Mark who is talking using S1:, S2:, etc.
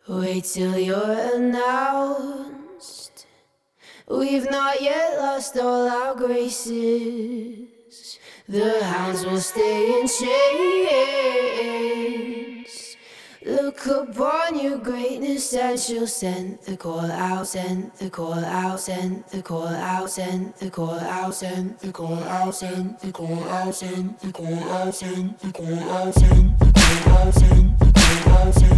S1: Wait till you're announced. We've not yet lost all our graces. The hounds will stay in chains. Look upon your greatness and she'll send the call out, send the call out, send the call out, send the call out, send the call out, send the call out, send the call out, send the call out, send the call out, send the call out, send